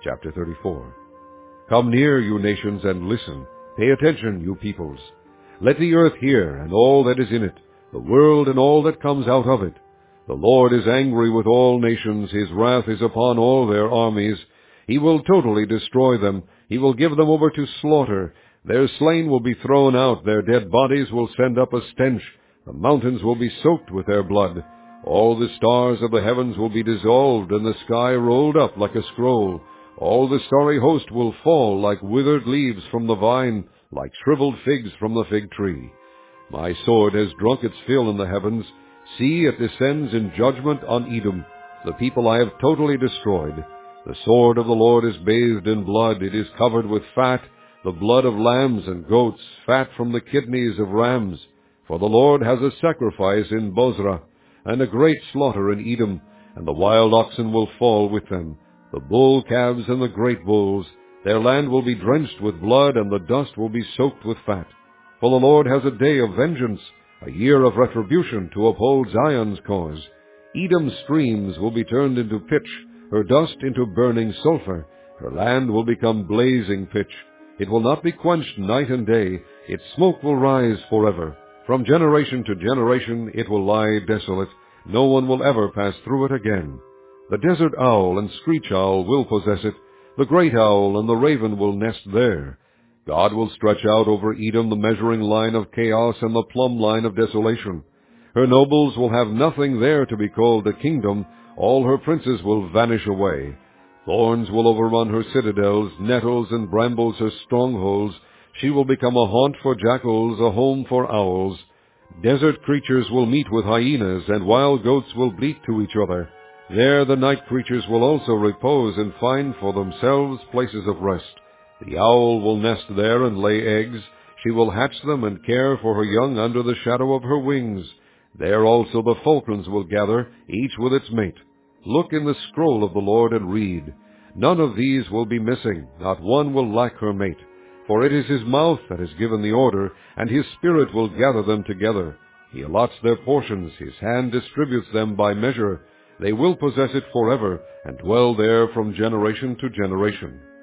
Chapter 34. Come near, you nations, and listen. Pay attention, you peoples. Let the earth hear, and all that is in it, the world and all that comes out of it. The Lord is angry with all nations. His wrath is upon all their armies. He will totally destroy them. He will give them over to slaughter. Their slain will be thrown out. Their dead bodies will send up a stench. The mountains will be soaked with their blood. All the stars of the heavens will be dissolved, and the sky rolled up like a scroll. All the starry host will fall like withered leaves from the vine, like shriveled figs from the fig tree. My sword has drunk its fill in the heavens. See, it descends in judgment on Edom, the people I have totally destroyed. The sword of the Lord is bathed in blood. It is covered with fat, the blood of lambs and goats, fat from the kidneys of rams. For the Lord has a sacrifice in Bozrah, and a great slaughter in Edom, and the wild oxen will fall with them, the bull calves and the great bulls. Their land will be drenched with blood, and the dust will be soaked with fat. For the Lord has a day of vengeance, a year of retribution, to uphold Zion's cause. Edom's streams will be turned into pitch, her dust into burning sulfur. Her land will become blazing pitch. It will not be quenched night and day. Its smoke will rise forever. From generation to generation it will lie desolate. No one will ever pass through it again. The desert owl and screech owl will possess it. The great owl and the raven will nest there. God will stretch out over Edom the measuring line of chaos and the plumb line of desolation. Her nobles will have nothing there to be called a kingdom. All her princes will vanish away. Thorns will overrun her citadels, nettles and brambles her strongholds. She will become a haunt for jackals, a home for owls. Desert creatures will meet with hyenas, and wild goats will bleat to each other. There the night creatures will also repose and find for themselves places of rest. The owl will nest there and lay eggs. She will hatch them and care for her young under the shadow of her wings. There also the falcons will gather, each with its mate. Look in the scroll of the Lord and read. None of these will be missing, not one will lack her mate. For it is his mouth that has given the order, and his spirit will gather them together. He allots their portions, his hand distributes them by measure. They will possess it forever, and dwell there from generation to generation.